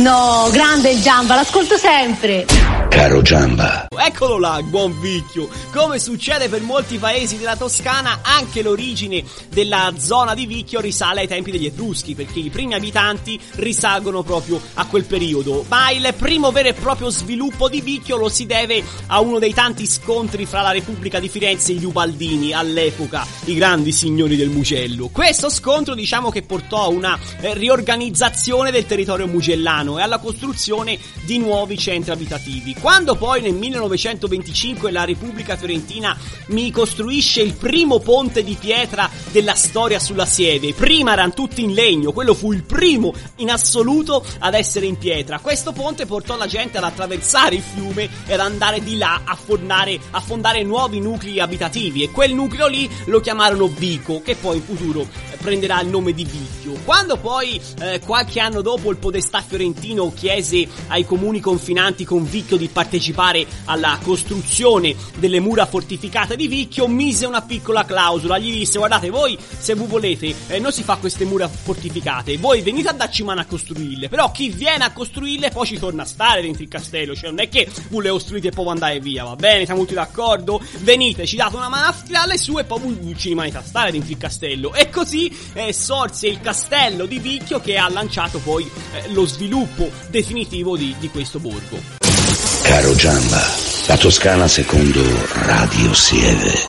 No, grande il Giamba, l'ascolto sempre. Caro Giamba. Eccolo là, il buon Vicchio. Come succede per molti paesi della Toscana, anche l'origine della zona di Vicchio risale ai tempi degli Etruschi, perché i primi abitanti risalgono proprio a quel periodo. Ma il primo vero e proprio sviluppo di Vicchio lo si deve a uno dei tanti scontri fra la Repubblica di Firenze e gli Ubaldini, all'epoca i grandi signori del Mugello. Questo scontro, diciamo, che portò a una riorganizzazione del territorio mugellano e alla costruzione di nuovi centri abitativi. Quando poi nel 1925 la Repubblica Fiorentina mi costruisce il primo ponte di pietra della storia sulla Sieve, prima erano tutti in legno, quello fu il primo in assoluto ad essere in pietra. Questo ponte portò la gente ad attraversare il fiume e ad andare di là a fondare nuovi nuclei abitativi, e quel nucleo lì lo chiamarono Vico, che poi in futuro prenderà il nome di Vicchio. Quando poi qualche anno dopo il podestà fiorentino chiese ai comuni confinanti con Vicchio di partecipare alla costruzione delle mura fortificate di Vicchio, mise una piccola clausola, gli disse: guardate, voi se voi volete non si fa queste mura fortificate, voi venite a darci mano a costruirle, però chi viene a costruirle poi ci torna a stare dentro il castello, cioè non è che voi le costruite e poi andate via, va bene, siamo tutti d'accordo, venite, ci date una mano a tirarle su e poi voi ci rimanete a stare dentro il castello. E così sorse il castello di Vicchio, che ha lanciato poi lo sviluppo definitivo di questo borgo. Caro Giamba, la Toscana secondo Radio Sieve.